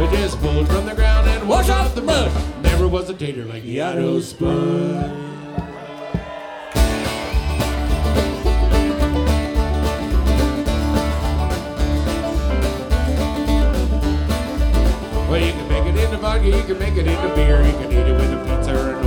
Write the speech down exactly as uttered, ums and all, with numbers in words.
but just pull it from the ground and wash off the mud. Never was a tater like Yado Spud. Well, you can make it into vodka, you can make it into beer, you can eat it with a pizza or